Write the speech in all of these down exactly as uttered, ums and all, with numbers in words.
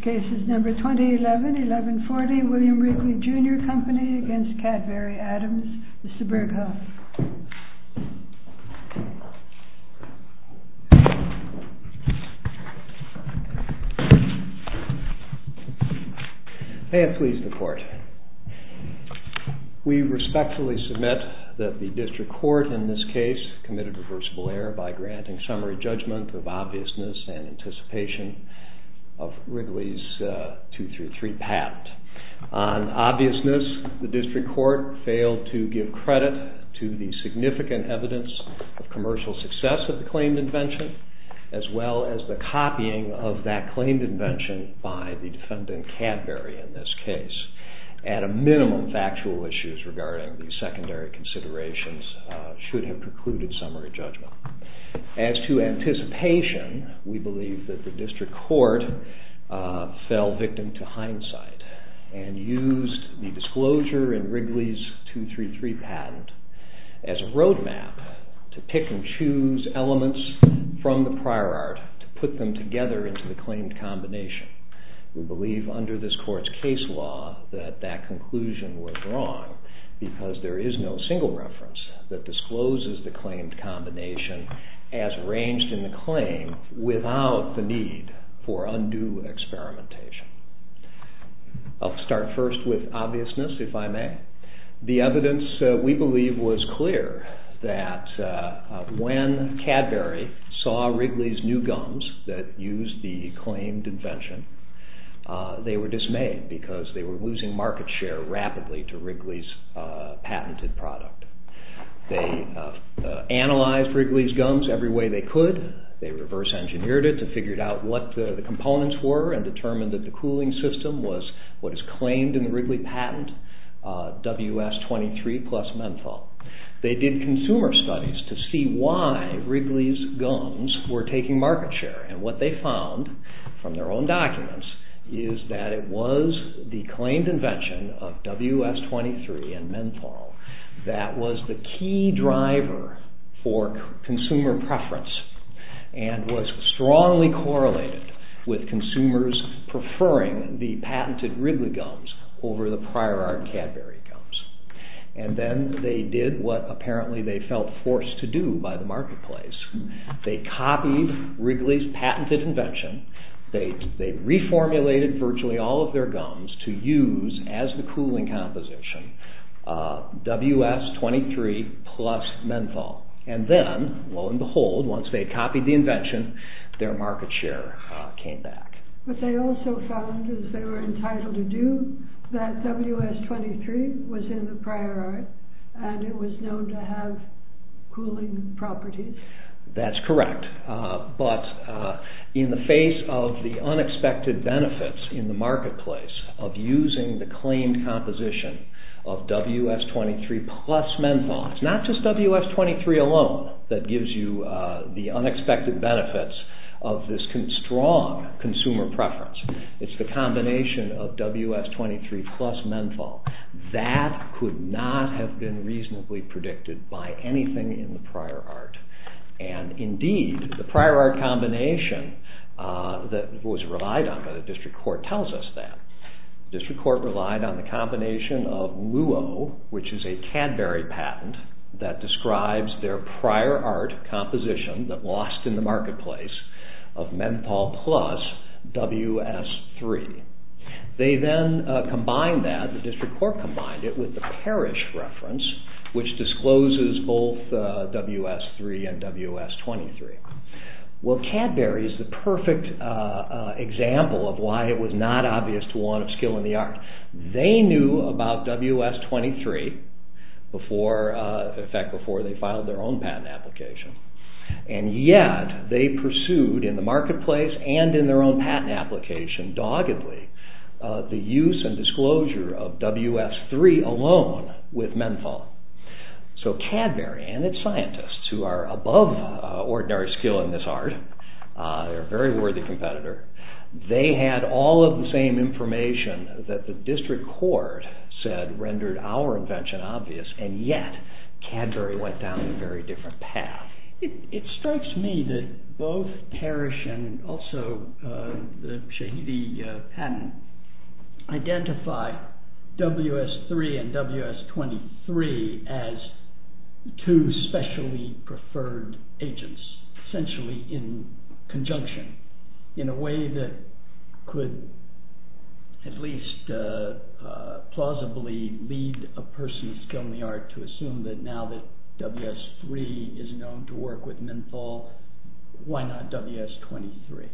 Case is number twenty eleven eleven forty, William Wrigley Junior Company against Cadbury Adams. Mister Berghoff. May it please the Court. We respectfully submit that the District Court in this case committed reversible error by granting summary judgment of obviousness and anticipation of Wrigley's uh, two through three patent. On obviousness, the District Court failed to give credit to the significant evidence of commercial success of the claimed invention, as well as the copying of that claimed invention by the defendant Cadbury in this case. At a minimum, factual issues regarding these secondary considerations uh, should have precluded summary judgment. As to anticipation, we believe that the District Court uh, fell victim to hindsight and used the disclosure in Wrigley's two three three patent as a roadmap to pick and choose elements from the prior art to put them together into the claimed combination. We believe under this Court's case law that that conclusion was wrong because there is no single reference that discloses the claimed combination as arranged in the claim without the need for undue experimentation. I'll start first with obviousness, if I may. The evidence, uh, we believe, was clear that uh, uh, when Cadbury saw Wrigley's new gums that used the claimed invention, uh, they were dismayed because they were losing market share rapidly to Wrigley's uh, patented product. They uh, uh, analyzed Wrigley's gums every way they could. They reverse engineered it to figure out what uh, the components were and determined that the cooling system was what is claimed in the Wrigley patent, uh, W S twenty-three plus menthol. They did consumer studies to see why Wrigley's gums were taking market share, and what they found from their own documents is that it was the claimed invention of W S twenty-three and menthol that was the key driver for consumer preference and was strongly correlated with consumers preferring the patented Wrigley gums over the prior art Cadbury gums. And then they did what apparently they felt forced to do by the marketplace. They copied Wrigley's patented invention. They, they reformulated virtually all of their gums to use as the cooling composition uh, W S twenty-three plus menthol. And then, lo and behold, once they copied the invention, their market share uh, came back. But they also found, as they were entitled to do, that W S twenty-three was in the prior art and it was known to have cooling properties. That's correct. Uh, but uh, in the face of the unexpected benefits in the marketplace of using the claimed composition of W S twenty-three plus menthol, it's not just W S twenty-three alone that gives you uh, the unexpected benefits of this con- strong consumer preference. It's the combination of W S twenty-three plus menthol. That could not have been reasonably predicted by anything in the prior art. And indeed, the prior art combination uh, that was relied on by the District Court tells us that. The District Court relied on the combination of Luo, which is a Cadbury patent that describes their prior art composition that lost in the marketplace, of menthol plus W S three. They then uh, combined that, the District Court combined it with the Parrish reference, which discloses both uh, W S three and W S twenty-three. Well, Cadbury is the perfect uh, uh, example of why it was not obvious to one of skill in the art. They knew about W S twenty-three before, uh, in fact, before they filed their own patent application. And yet, they pursued in the marketplace and in their own patent application doggedly uh, the use and disclosure of W S three alone with menthol. So Cadbury and its scientists, who are above uh, ordinary skill in this art, uh, they're a very worthy competitor, they had all of the same information that the District Court said rendered our invention obvious, and yet Cadbury went down a very different path. It, it strikes me that both Parrish and also uh, the Shahidi uh, patent identify W S three and W S twenty-three as two specially preferred agents, essentially in conjunction, in a way that could at least uh, uh, plausibly lead a person skilled in the art to assume that now that W S three is known to work with menthol, why not W S twenty-three?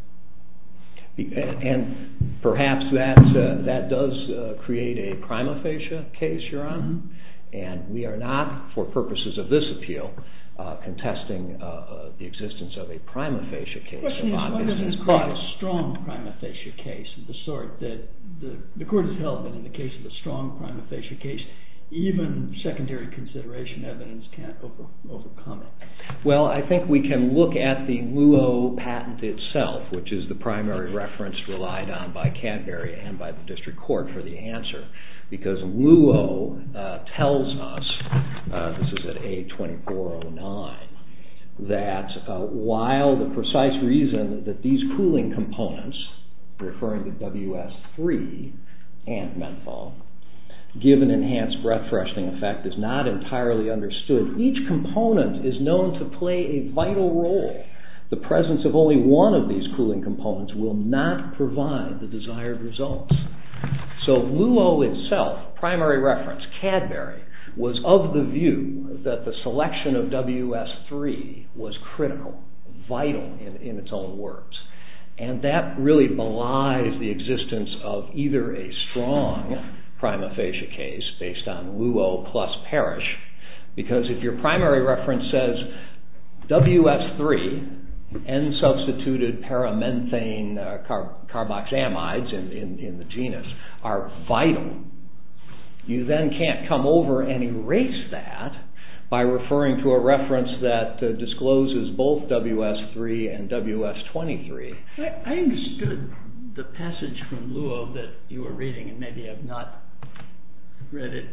And perhaps that uh, that does uh, create a prima facie case, Your Honor. Mm-hmm. And we are not, for purposes of this appeal, uh, contesting uh, uh, the existence of a prima facie case. The question is, why doesn't this create a strong prima facie case of the sort that the, the court has held that in the case of a strong prima facie case, even secondary consideration evidence can't over, overcome it? Well, I think we can look at the Luo patent itself, which is the primary reference relied on by Cadbury and by the district court for the answer, because Luo uh, tells us, uh, this is at A twenty-four oh nine, that uh, while the precise reason that these cooling components, referring to W S three and menthol, give an enhanced breath freshening effect is not entirely understood, each component is known to play a vital role. The presence of only one of these cooling components will not provide the desired results. So Luo itself, primary reference, Cadbury, was of the view that the selection of W S three was critical, vital in, in its own words. And that really belies the existence of either a strong prima facie case based on Luo plus Parrish, because if your primary reference says W S three, N-substituted paramenthane uh, car- carboxamides in, in, in the genus are vital, you then can't come over and erase that by referring to a reference that uh, discloses both W S three and W S twenty-three. I, I understood the passage from Luo that you were reading, and maybe I've not read it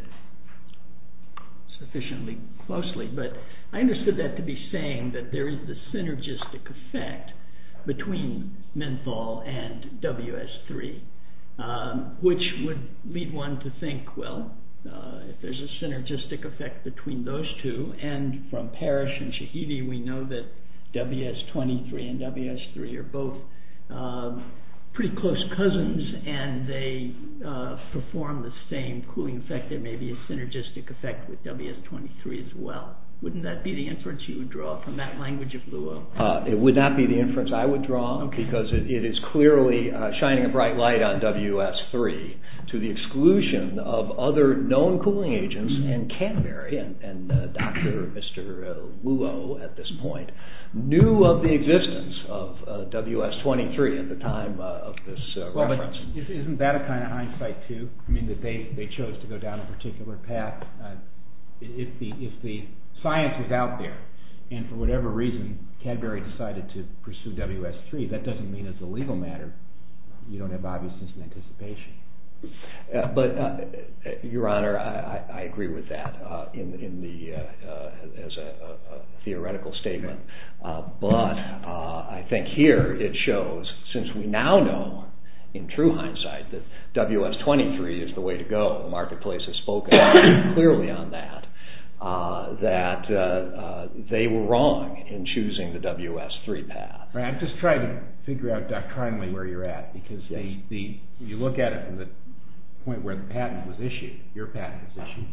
sufficiently closely, but I understood that to be saying that there is the synergistic effect between menthol and W S three, um, which would lead one to think, well, uh, if there's a synergistic effect between those two, and from Parrish and Shahidi we know that W S twenty-three and W S three are both um, pretty close cousins, and they uh, perform the same cooling effect. There may be a synergistic effect with W S twenty-three as well. Wouldn't that be the inference you would draw from that language of Luo? Uh, it would not be the inference I would draw, okay, because it, it is clearly uh, shining a bright light on W S three to the exclusion of other known cooling agents, mm-hmm. and Cadbury and, and uh, Doctor Mister Uh, Luo at this point knew of the existence of uh, W S twenty-three at the time uh, of this uh, well, reference. But isn't that a kind of hindsight too? I mean, that they, they chose to go down a particular path. Uh, if the if the science was out there, and for whatever reason Cadbury decided to pursue W S three, that doesn't mean as a legal matter you don't have obviousness and anticipation. Uh, but, uh, Your Honor, I, I, I agree with that uh, in, in the uh, uh, as a, a, a theoretical statement. Uh, but uh, I think here it shows, since we now know, in true hindsight, that W S twenty-three is the way to go. The marketplace has spoken clearly on that. Uh, that uh, uh, they were wrong in choosing the W S three path. Right, I'm just trying to figure out doctrinally where you're at, because yes. the, the you look at it from the point where the patent was issued, your patent was issued,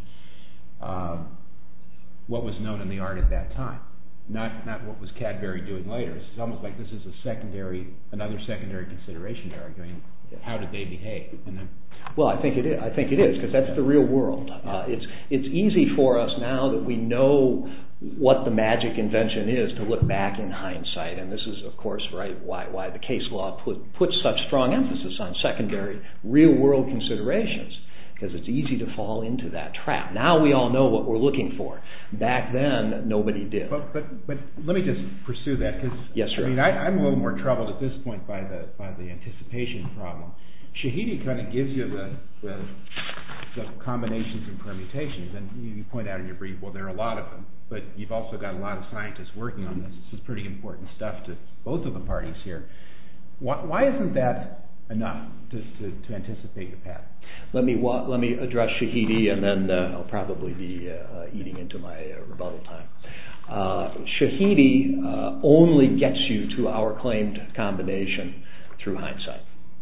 um, what was known in the art at that time, not not what was Cadbury doing later. It's almost like this is a secondary, another secondary consideration they're arguing. How did they behave? And then, well, I think it is. I think it is, because that's the real world. Uh, it's it's easy for us now that we know what the magic invention is to look back in hindsight, and this is, of course, right why why the case law put puts such strong emphasis on secondary, real world considerations, because it's easy to fall into that trap. Now we all know what we're looking for. Back then, nobody did. But but, but let me just pursue that, because yes, sir. I mean I, I'm a little more troubled at this point by the by the anticipation problem. Shahidi kind of gives you the, the, the combinations and permutations, and you, you point out in your brief, well, there are a lot of them, but you've also got a lot of scientists working on this. This is pretty important stuff to both of the parties here. Why, why isn't that enough to, to, to anticipate your patent? Let me let me address Shahidi, and then uh, I'll probably be uh, eating into my uh, rebuttal time. Uh, Shahidi uh, only gets you to our claimed combination through hindsight.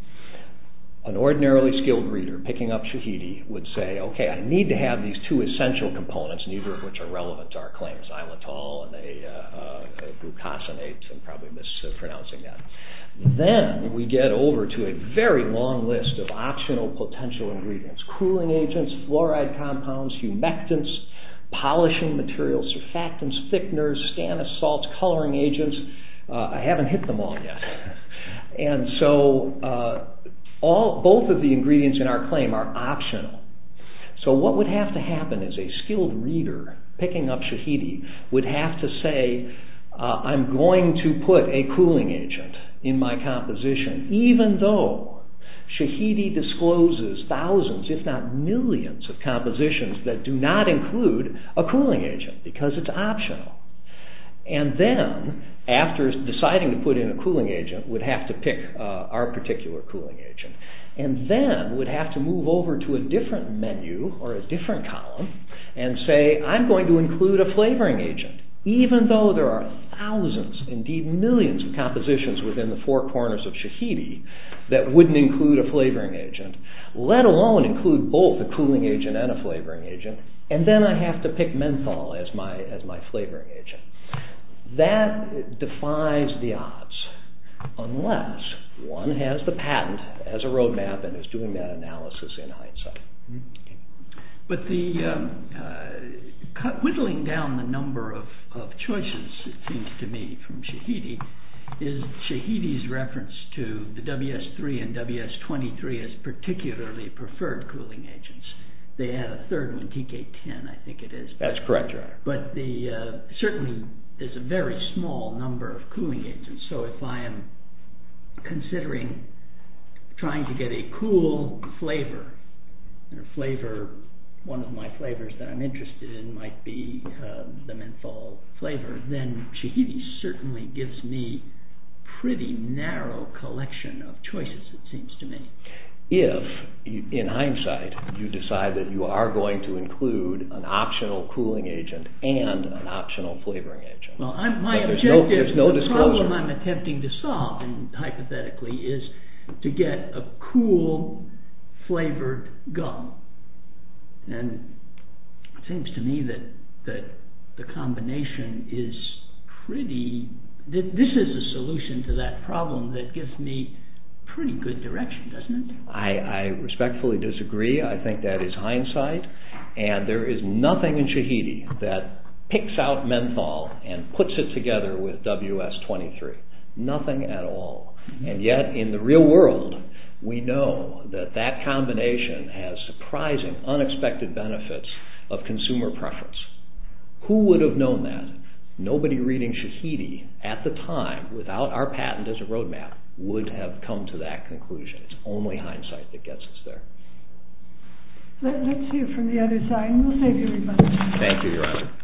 An ordinarily skilled reader picking up Shahidi would say, okay, I need to have these two essential components, neither of which are relevant to our claims, xylitol and a, uh, uh, a glucosinate, I'm probably mispronouncing that. Then we get over to a very long list of optional potential ingredients: cooling agents, fluoride compounds, humectants, polishing materials, surfactants, thickeners, stannous salts, coloring agents. Uh, I haven't hit them all yet. And so uh, all, both of the ingredients in our claim are optional. So what would have to happen is a skilled reader picking up Shahidi would have to say, uh, I'm going to put a cooling agent in my composition, even though Shahidi discloses thousands, if not millions, of compositions that do not include a cooling agent because it's optional. And then, after deciding to put in a cooling agent, would have to pick uh, our particular cooling agent. And then would have to move over to a different menu or a different column and say, I'm going to include a flavoring agent, even though there are thousands, indeed millions of compositions within the four corners of Shahidi that wouldn't include a flavoring agent, let alone include both a cooling agent and a flavoring agent, and then I have to pick menthol as my, as my flavoring agent. That defies the odds, unless one has the patent as a roadmap and is doing that analysis in hindsight. But the um, uh, cut, whittling down the number of, of choices, it seems to me, from Shahidi, is Shahidi's reference to the W S three and W S twenty-three as particularly preferred cooling agents. They add a third one, T K ten, I think it is. That's but, correct, Your Honor. But the uh, certainly there's a very small number of cooling agents. So if I am considering trying to get a cool flavor, and a flavor, one of my flavors that I'm interested in might be uh, the menthol flavor, then Shahidi certainly gives me pretty narrow collection of choices, it seems to me. If, you, in hindsight, you decide that you are going to include an optional cooling agent and an optional flavoring agent. Well, I'm, my but objective, no, no the disclosure. problem I'm attempting to solve, and hypothetically, is to get a cool flavored gum. And it seems to me that, that the combination is pretty... This is a solution to that problem that gives me pretty good direction, doesn't it? I, I respectfully disagree. I think that is hindsight, and there is nothing in Shahidi that picks out menthol and puts it together with W S twenty-three. Nothing at all. Mm-hmm. And yet, in the real world, we know that that combination has surprising, unexpected benefits of consumer preference. Who would have known that? Nobody reading Shahidi at the time, without our patent as a roadmap, would have come to that conclusion. It's only hindsight that gets us there. Let, let's hear from the other side, and we'll save you rebuttal. Thank you, Your Honor.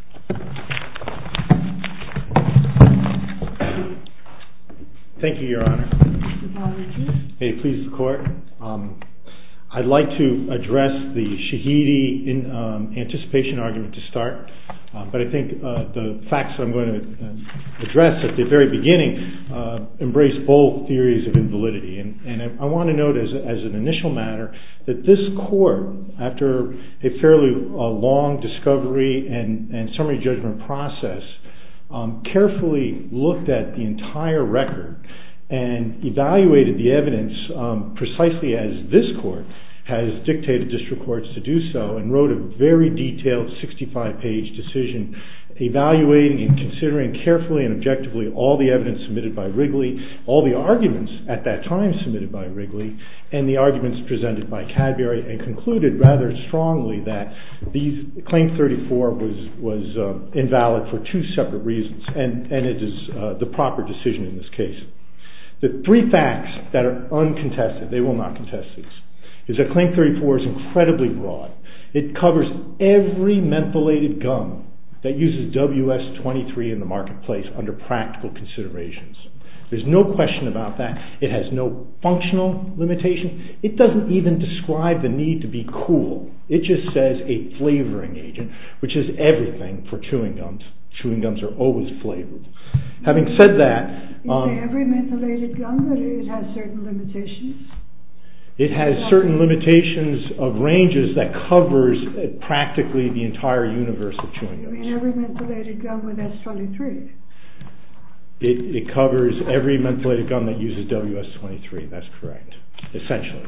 Thank you, Your Honor. May it please the Court. Um, I'd like to address the Shahidi in, um, anticipation argument to start. Um, but I think uh, the facts that I'm going to uh, address at the very beginning uh, embrace both theories of invalidity. And, and I, I want to note as, as an initial matter that this Court, after a fairly uh, long discovery and, and summary judgment process, um, carefully looked at the entire record and evaluated the evidence um, precisely as this Court has dictated district courts to do so, and wrote a very detailed sixty-five page decision evaluating and considering carefully and objectively all the evidence submitted by Wrigley, all the arguments at that time submitted by Wrigley, and the arguments presented by Cadbury, and concluded rather strongly that these Claim thirty-four was, was uh, invalid for two separate reasons, and, and it is uh, the proper decision in this case. The three facts that are uncontested, they will not contest these, is that Claim thirty-four is incredibly broad. It covers every mentholated gum that uses W S twenty-three in the marketplace under practical considerations. There's no question about that. It has no functional limitation. It doesn't even describe the need to be cool. It just says a flavoring agent, which is everything for chewing gums. Chewing gums are always flavored. Having said that... You um, say every mentholated gum, that it has certain limitations? It has certain limitations of ranges that covers practically the entire universe of chewing gums. You mean every mentholated gum with S twenty-three? It, it covers every mentholated gum that uses W S twenty-three, that's correct, essentially.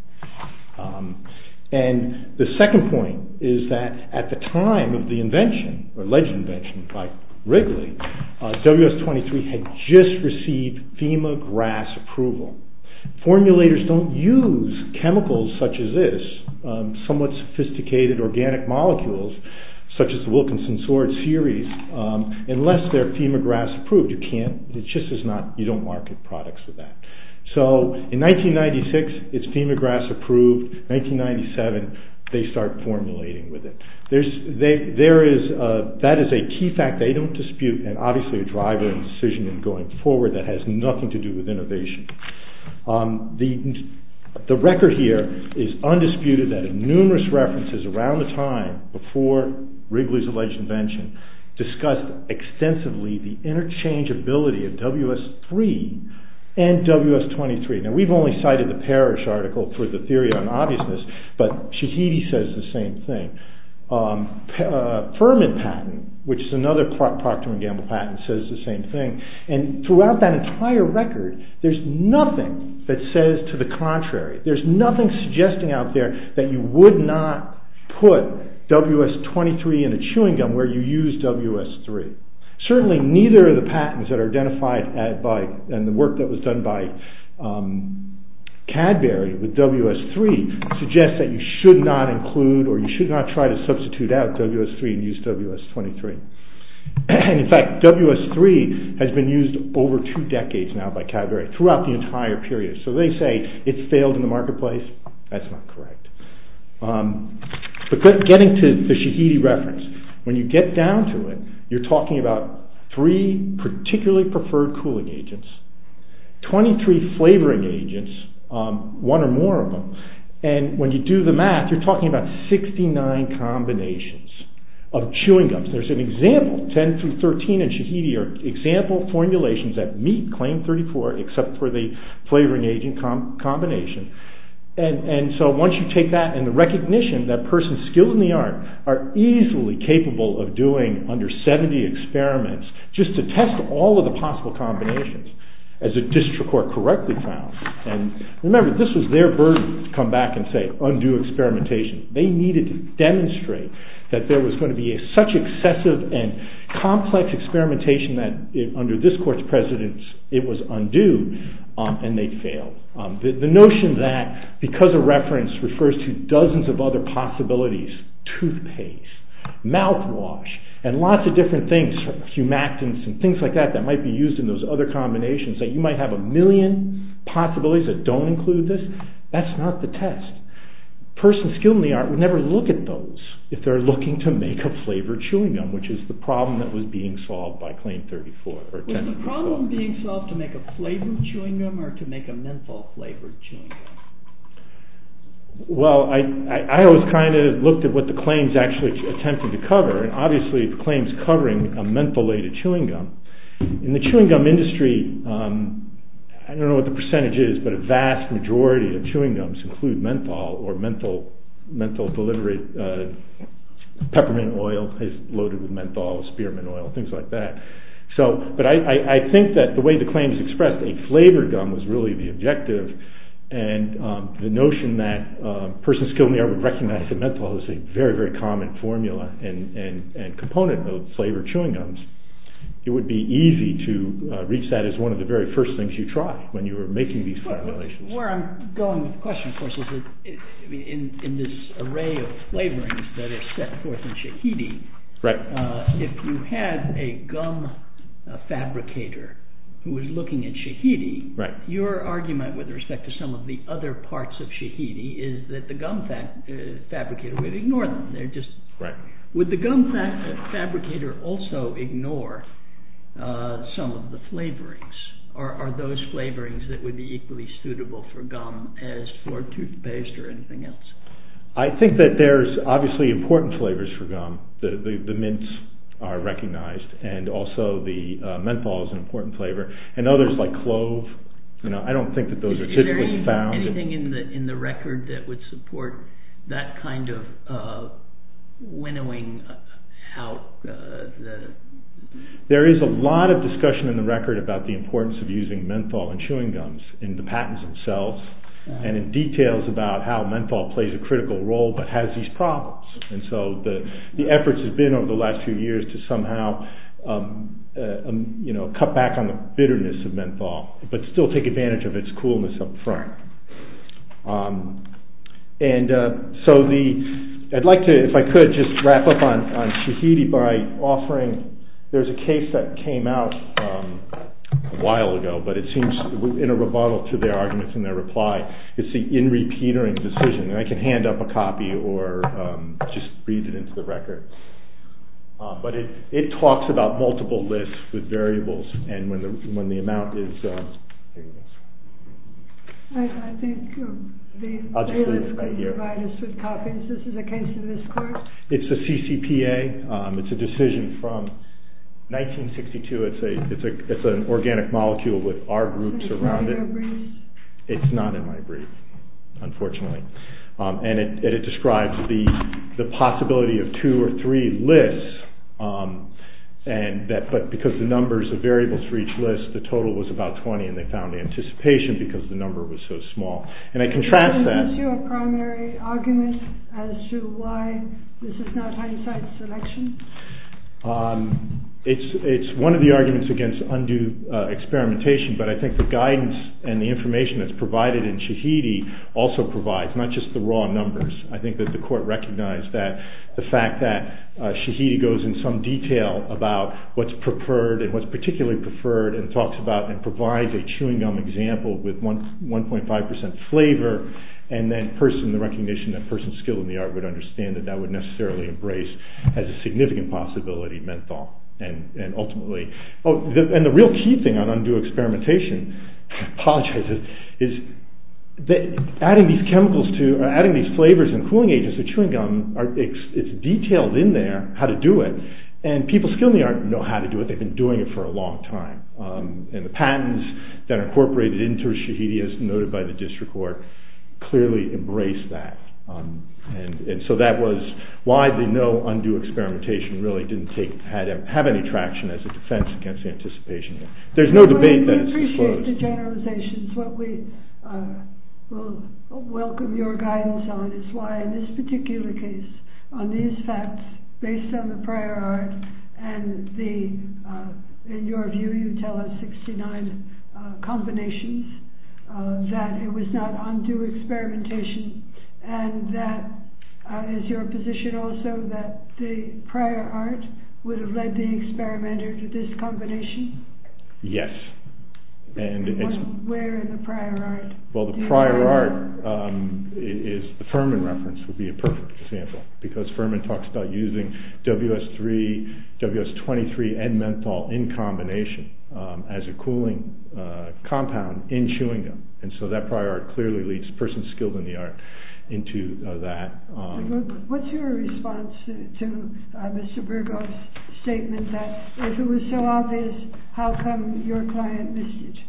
Um, and the second point is that at the time of the invention, or alleged invention by Wrigley, uh, W S twenty-three had just received FEMA GRAS approval. Formulators don't use chemicals such as this, um, somewhat sophisticated organic molecules, such as the Wilkinson Sword series, um, unless they're FEMA GRAS approved. You can't, it just is not, you don't market products with that. So in nineteen ninety-six, it's FEMA GRAS approved. nineteen ninety-seven, they start formulating with it. There's, they, there is, uh, that is a key fact they don't dispute, and obviously a driver and decision in going forward that has nothing to do with innovation. Um, the, the record here is undisputed that in numerous references around the time before Wrigley's alleged invention discussed extensively the interchangeability of W S three and W S twenty-three. Now, we've only cited the Parrish article for the theory on obviousness, but Shahidi says the same thing. Um, uh, Furman patent, which is another Procter and Gamble patent, says the same thing. And throughout that entire record, there's nothing that says to the contrary. There's nothing suggesting out there that you would not put W S twenty-three in a chewing gum where you use W S three. Certainly, neither of the patents that are identified at, by, and the work that was done by um, Cadbury with W S three suggests that you should not include, or you should not try to substitute out W S three and use W S twenty-three. And in fact, W S three has been used over two decades now by Cadbury throughout the entire period. So they say it's failed in the marketplace. That's not correct. Um, but getting to the Shahidi reference, when you get down to it, you're talking about three particularly preferred cooling agents, twenty-three flavoring agents, um, one or more of them, and when you do the math, you're talking about sixty-nine combinations of chewing gums. There's an example, ten through thirteen in Shahidi are example formulations that meet Claim thirty-four except for the flavoring agent com- combination. And, and so once you take that and the recognition that persons skilled in the art are easily capable of doing under seventy experiments just to test all of the possible combinations, as the district court correctly found. And remember, this was their burden to come back and say undue experimentation. They needed to demonstrate that there was going to be a, such excessive and complex experimentation that it, under this court's precedence it was undue, um, and they failed. Um, the, the notion that because a reference refers to dozens of other possibilities, toothpaste, mouthwash, and lots of different things, humectants and things like that that might be used in those other combinations, that you might have a million possibilities that don't include this, that's not the test. Persons skilled in the art would never look at those if they're looking to make a flavored chewing gum, which is the problem that was being solved by Claim thirty-four. Or was the problem solved. being solved to make a flavored chewing gum or to make a menthol flavored chewing gum? Well, I, I, I always kind of looked at what the claims actually attempted to cover, and obviously the claims covering a mentholated chewing gum. In the chewing gum industry, um, I don't know what the percentage is, but a vast majority of chewing gums include menthol or menthol menthol delivery. Uh, peppermint oil is loaded with menthol, spearmint oil, things like that. So, but I, I, I think that the way the claim is expressed, a flavored gum was really the objective, and um, the notion that uh, persons skilled in the art would recognize that menthol is a very, very common formula and, and, and component of flavored chewing gums. It would be easy to uh, reach that as one of the very first things you try when you were making these formulations. Where I'm going with the question, of course, is that it, in, in this array of flavorings that are set forth in Shahidi, right. uh, if you had a gum uh, fabricator who was looking at Shahidi, right. your argument with respect to some of the other parts of Shahidi is that the gum fa- uh, fabricator would ignore them. They're just right. Would the gum fa- fabricator also ignore uh, some of the flavorings? Or are those flavorings that would be equally suitable for gum as for toothpaste or anything else? I think that there's obviously important flavors for gum. The, the, the mints are recognized, and also the uh, menthol is an important flavor, and others like clove. You know, I don't think that those is, are is typically there any, found. anything in the in the record that would support that kind of uh, winnowing out uh, the? There is a lot of discussion in the record about the importance of using menthol in chewing gums in the patents themselves, uh-huh. and in details about how menthol plays a critical role but has these problems. And so the the efforts have been over the last few years to somehow um, uh, um, you know cut back on the bitterness of menthol, but still take advantage of its coolness up front. Um, and uh, so the I'd like to, if I could, just wrap up on, on Shahidi by offering. There's a case that came out um, a while ago, but it seems in a rebuttal to their arguments in their reply. It's the In Re Petering decision, and I can hand up a copy or um, just read it into the record. Uh, but it, it talks about multiple lists with variables, and when the when the amount is. Um, here you go. I, I think um, the bailiff could provide us with copies. This is a case of this court. It's a C C P A. Um, it's a decision from nineteen sixty-two. It's a it's a it's an organic molecule with R groups it's around not it. In your briefs? It's not in my brief, unfortunately, um, and it and it describes the the possibility of two or three lists, um, and that but because the numbers of variables for each list, the total was about twenty, and they found anticipation because the number was so small. And I contrast is that. Is this your primary argument as to why this is not hindsight selection? Um, it's it's one of the arguments against undue uh, experimentation, but I think the guidance and the information that's provided in Shahidi also provides not just the raw numbers. I think that the court recognized that the fact that uh, Shahidi goes in some detail about what's preferred and what's particularly preferred, and talks about and provides a chewing gum example with one one point five percent flavor. And then person, the recognition that person skilled in the art would understand that that would necessarily embrace as a significant possibility menthol. And and ultimately, oh, the, and the real key thing on undue experimentation, I apologize, is, is that adding these chemicals to, or adding these flavors and cooling agents to chewing gum, are, it's, it's detailed in there how to do it. And people skilled in the art know how to do it. They've been doing it for a long time. Um, and the patents that are incorporated into Shahidi, as noted by the district court, clearly embrace that. Um, and, and so that was why the no undue experimentation really didn't take had have any traction as a defense against anticipation. There's no well, debate we that it's appreciate disclosed. the generalizations. What we uh, will welcome your guidance on is why in this particular case, on these facts, based on the prior art and the, uh, in your view, you tell us sixty-nine uh, combinations, Uh, that it was not undue experimentation, and that uh, is your position also that the prior art would have led the experimenter to this combination? Yes. And it's, where in the prior art? Well, the prior art um, is the Furman reference would be a perfect example, because Furman talks about using W S three, W S twenty-three, and menthol in combination um, as a cooling uh, compound in chewing gum. And so that prior art clearly leads persons skilled in the art into uh, that. Um, What's your response to, to uh, Mister Burgo's statement that if it was so obvious, how come your client missed it?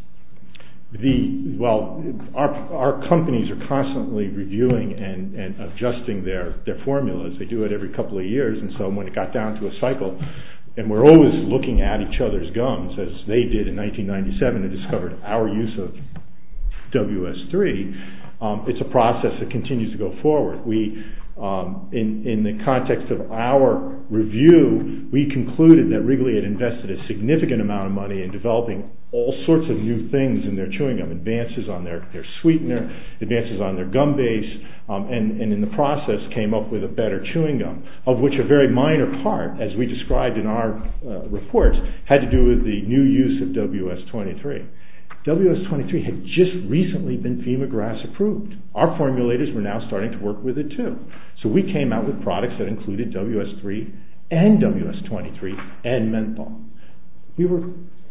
The well, our our companies are constantly reviewing and, and adjusting their, their formulas. They do it every couple of years, and so when it got down to a cycle, and we're always looking at each other's gums, as they did in nineteen ninety-seven and discovered our use of W S three. Um, it's a process that continues to go forward. We, um, in, in the context of our review, we concluded that Wrigley had invested a significant amount of money in developing all sorts of new things in their chewing gum, advances on their, their sweetener, advances on their gum base, um, and, and in the process came up with a better chewing gum, of which a very minor part, as we described in our uh, reports, had to do with the new use of W S twenty-three. W S twenty-three had just recently been FEMA-GRAS approved. Our formulators were now starting to work with it too. So we came out with products that included W S three and W S twenty-three and menthol. We were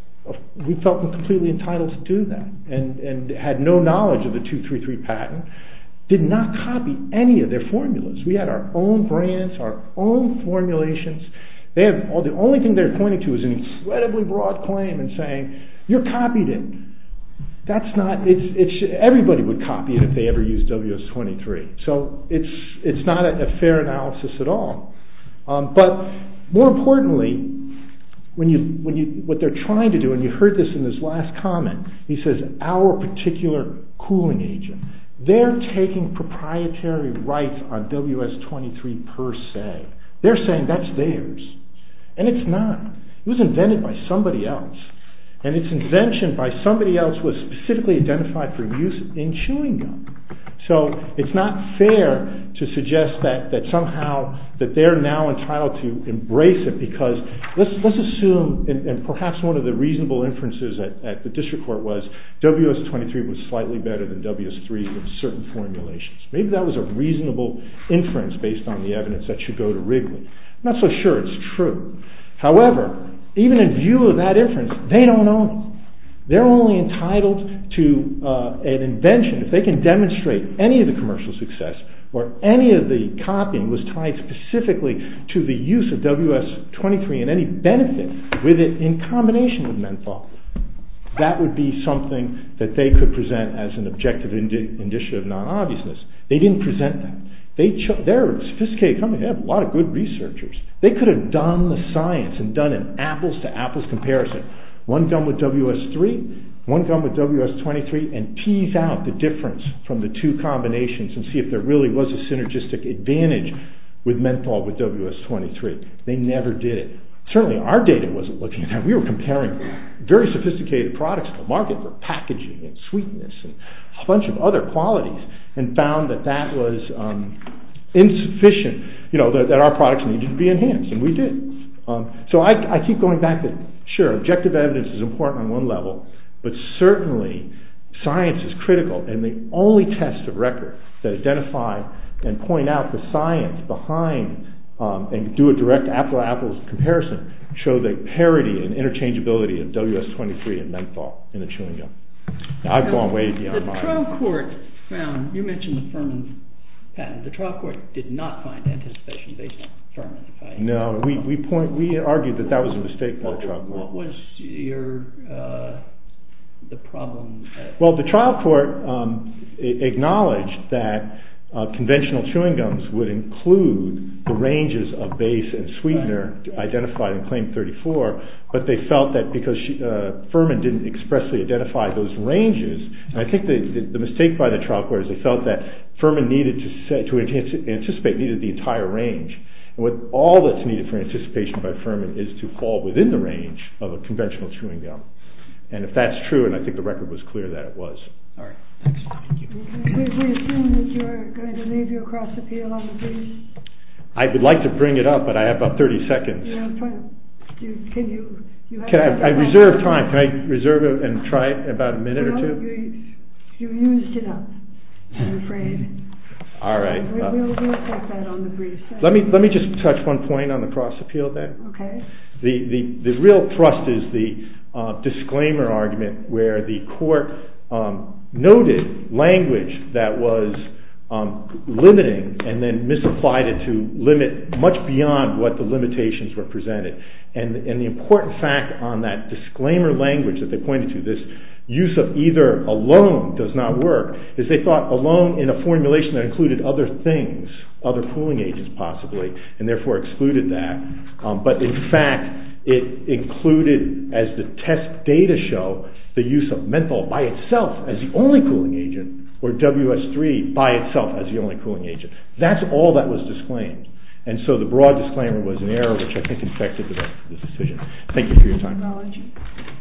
We felt completely entitled to do that, and, and had no knowledge of the two thirty-three patent, did not copy any of their formulas. We had our own brands, our own formulations. They have, all, the only thing they're pointing to is an incredibly broad claim and saying, you copied it. That's not, it's, it's, everybody would copy it if they ever used W S twenty-three. So it's, it's not a, a fair analysis at all. Um, but more importantly, When you, when you, what they're trying to do, and you heard this in his last comment, he says, our particular cooling agent. They're taking proprietary rights on W S twenty-three per se. They're saying that's theirs. And it's not. It was invented by somebody else. And its invention by somebody else was specifically identified for use in chewing gum. So it's not fair to suggest that, that somehow that they're now entitled to embrace it, because let's, let's assume, and, and perhaps one of the reasonable inferences at, at the district court was W S twenty-three was slightly better than W S three in certain formulations. Maybe that was a reasonable inference based on the evidence that should go to Wrigley. I'm not so sure it's true. However, even in view of that inference, they don't own it. They're only entitled to uh, an invention if they can demonstrate any of the commercial success or any of the copying was tied specifically to the use of W S twenty-three and any benefit with it in combination with menthol. That would be something that they could present as an objective indi- indicia of non-obviousness. They didn't present that. They cho- they're a sophisticated company. They have a lot of good researchers. They could have done the science and done an apples-to-apples comparison. One gum with W S three, one gum with W S twenty-three, and tease out the difference from the two combinations and see if there really was a synergistic advantage with menthol with W S twenty-three. They never did it. Certainly our data wasn't looking at that. We were comparing very sophisticated products to the market for packaging and sweetness and a bunch of other qualities, and found that that was um, insufficient, you know, that, that our products needed to be enhanced, and we did. Um, so I, I keep going back to, sure, objective evidence is important on one level, but certainly science is critical, and the only tests of record that identify and point out the science behind um, and do a direct apple-to-apples comparison show the parity and interchangeability of W S twenty-three and menthol in the chewing gum. Now, I've gone way beyond mine. The trial court found, you mentioned the Furman patent, the trial court did not find anticipation based on Furman. If I no, we, we point we argued that that was a mistake by the trial court. What was your uh, the problem? At well, the trial court um, acknowledged that uh, conventional chewing gums would include the ranges of base and sweetener right. identified in Claim thirty-four, but they felt that because she, uh, Furman didn't expressly identify those ranges, and I think the, the, the mistake by the trial court is they felt that Furman needed to say, to anticipate needed the entire range. And what all that's needed for anticipation by Furman is to fall within the range of a conventional chewing gum. And if that's true, and I think the record was clear that it was. All right. Thanks. Thank you. We, we assume that you're going to leave your cross appeal on the briefs. I would like to bring it up, but I have about thirty seconds. You have, you, can you? you have can I, I reserve time? Can I reserve it and try it about a minute well, or two? You, you used it up, I'm afraid. All right. Uh, uh, we'll, we'll take that on the briefs. Let me let me just touch one point on the cross appeal then. Okay. The the the real thrust is the uh, disclaimer argument, where the court um, noted language that was um, limiting and then misapplied it to limit much beyond what the limitations were presented. And and the important fact on that disclaimer language that they pointed to, this use of either alone does not work, is they thought alone in a formulation that included other things, other cooling agents possibly, and therefore excluded that. Um, but in fact, it included, as the test data show, the use of menthol by itself as the only cooling agent, or W S three by itself as the only cooling agent. That's all that was disclaimed. And so the broad disclaimer was an error, which I think infected the, the decision. Thank you for your time.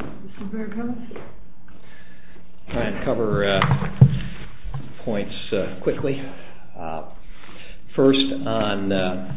Mister Berghoff? Try and cover uh, points uh, quickly. Uh, first, on uh,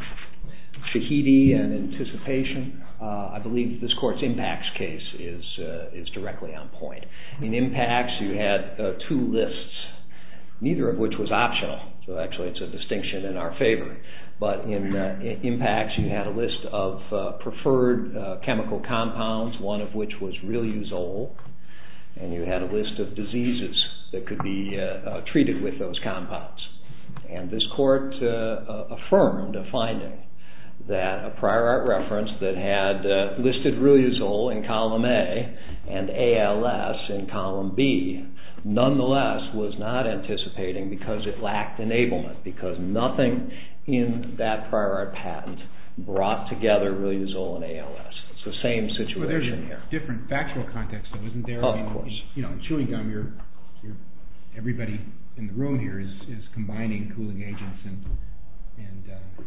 Shahidi and anticipation, uh, I believe this court's impacts case is uh, is directly on point. In impacts, you had uh, two lists, neither of which was optional. So actually, it's a distinction in our favor. But in, uh, in impacts, you had a list of uh, preferred uh, chemical compounds, one of which was riluzole, and you had a list of diseases that could be uh, uh, treated with those compounds. And this court uh, uh, affirmed a finding that a prior art reference that had uh, listed riluzole in column A and A L S in column B nonetheless was not anticipating because it lacked enablement, because nothing in that prior art patent brought together riluzole and A L S. It's the same situation well, there's a here. Different factual context, though, isn't there? Of I mean, course. You know, in chewing gum, you're, you're everybody in the room here is, is combining cooling agents and and uh,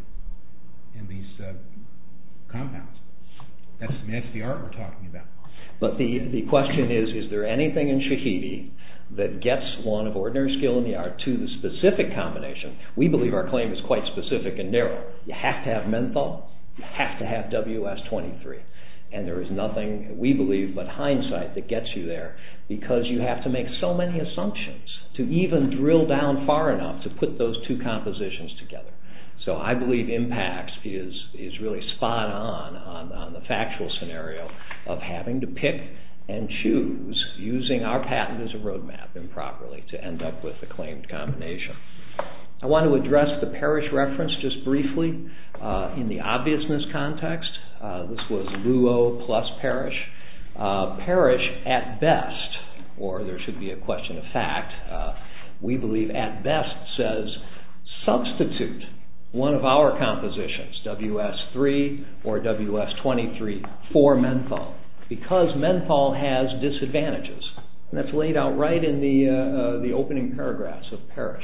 and these uh, compounds. That's I mean, that's the art we're talking about. But the the question is: is there anything in Shahidi that gets one of ordinary skill in the art to the specific combination? We believe our claim is quite specific and narrow. You have to have menthol. You have to have W S twenty-three. And there is nothing, we believe, but hindsight that gets you there, because you have to make so many assumptions to even drill down far enough to put those two compositions together. So I believe impacts is is really spot on, on on the factual scenario of having to pick and choose using our patent as a roadmap improperly to end up with a claimed combination. I want to address the Parrish reference just briefly uh, in the obviousness context. Uh, this was Luo plus Parrish. Uh, Parrish, at best, or there should be a question of fact, uh, we believe at best says substitute one of our compositions, W S three or W S twenty-three, for menthol, because menthol has disadvantages. And that's laid out right in the, uh, uh, the opening paragraphs of Parrish.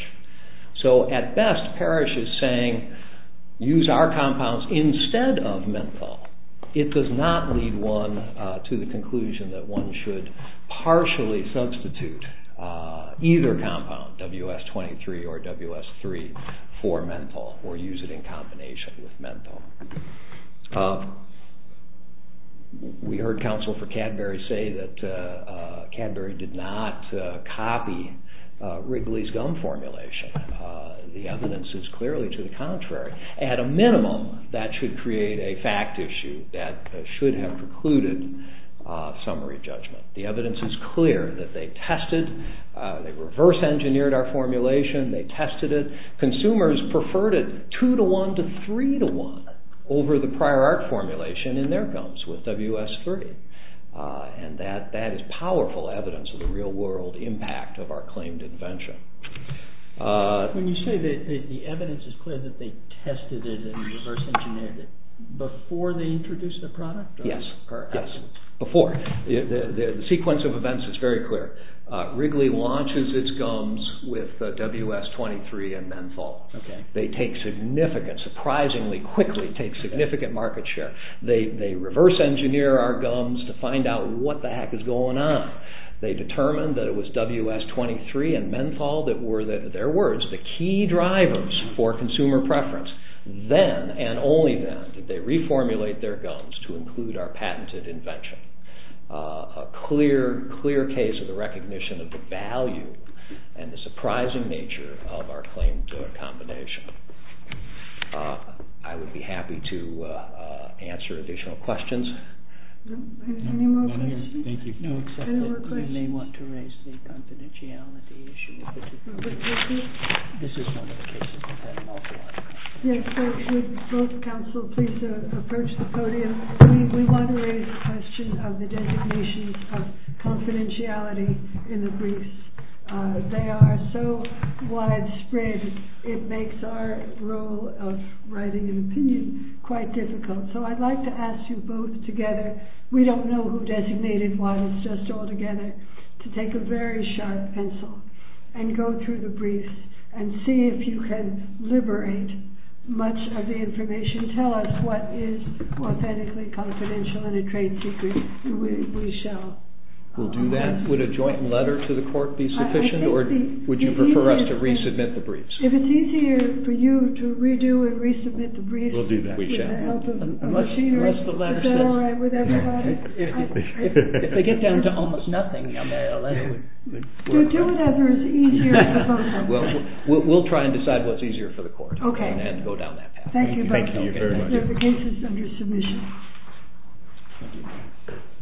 So at best, Parrish is saying use our compounds instead of menthol. It does not lead one uh, to the conclusion that one should partially substitute uh, either compound, W S twenty-three or W S three, for menthol, or use it in combination with menthol. Uh, we heard counsel for Cadbury say that uh, uh, Cadbury did not uh, copy uh, Wrigley's gum formulation. Uh, the evidence is clearly to the contrary. At a minimum, that should create a fact issue that uh, should have precluded uh, summary judgment. The evidence is clear that they tested, uh, they reverse engineered our formulation, they tested it. Consumers preferred it two to one to three to one over the prior art formulation in their gums with W S three. Uh, and that, that is powerful evidence of the real-world impact of our claimed invention. Uh, when you say that the, the evidence is clear that they tested it and reverse engineered it, before they introduced the product? Or, yes. Or yes. Before. The, the, the sequence of events is very clear. Uh, Wrigley launches its gums with uh, W S twenty-three and menthol. Okay. They take significant, surprisingly quickly, take significant market share. They, they reverse engineer our gums to find out what the heck is going on. They determined that it was W S twenty-three and menthol that were, the, their words, the key drivers for consumer preference. Then, and only then, did they reformulate their gums to include our patented invention. Uh, a clear, clear case of the recognition of the value and the surprising nature of our claimed uh, combination. Uh, I would be happy to uh, uh, answer additional questions. Any more None here. questions? Thank you. No, except Any that more you may questions? want to raise the confidentiality issue. This is one of the cases we've had an awful lot of. Yes, so would both counsel please uh, approach the podium. We, we want to raise the question of the designations of confidentiality in the briefs. Uh, they are so widespread, it makes our role of writing an opinion quite difficult. So I'd like to ask you both together, we don't know who designated what, it's just all together, to take a very sharp pencil and go through the briefs and see if you can liberate much of the information. Tell us what is authentically confidential and a trade secret, and we, we shall We'll do that. Would a joint letter to the court be sufficient, or the, would you the prefer us to thing, resubmit the briefs? If it's easier for you to redo and resubmit the briefs, we'll do that. We with shall. the help of, of Unless, machinery, unless the letter is that says, all right with everybody? if, I, if, if, if they get down to almost nothing, I mean, a letter would, would do, work. do whatever is easier for both of us. Well, we'll, we'll try and decide what's easier for the court. Okay. And, and go down that path. Thank you both. Thank you very much. The case is under submission. Thank you.